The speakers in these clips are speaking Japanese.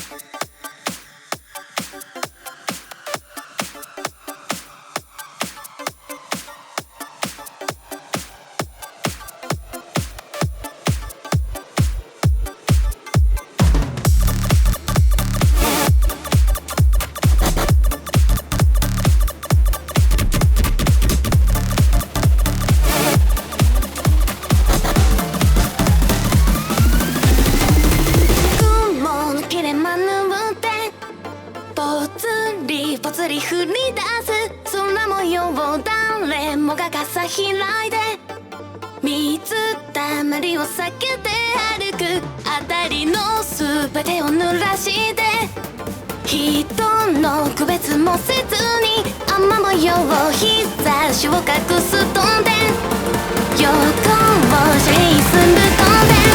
ぽつり降り出す空模様を誰もが傘開いて水たまりを避けて歩く辺りの全てを濡らして人の区別もせずに雨模様を日差しを隠す飛んで横をシェイする飛んで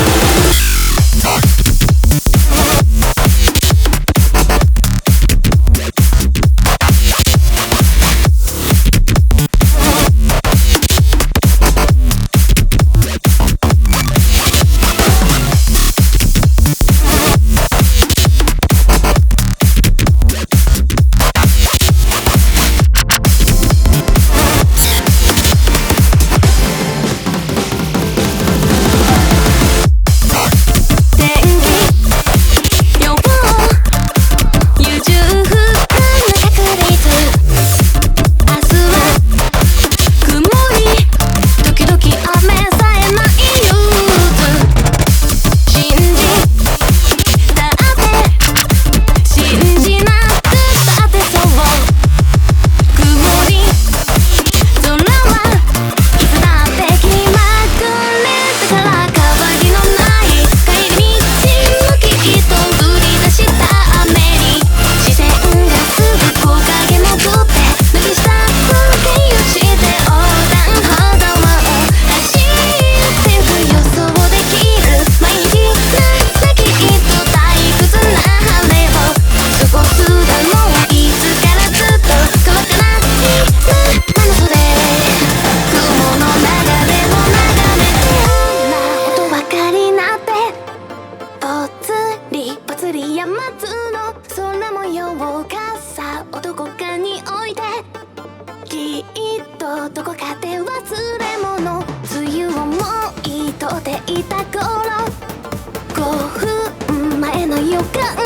山津の空模様を傘をどこかに置いてきっとどこかで忘れ物梅雨をもういとっていた頃5分前の予感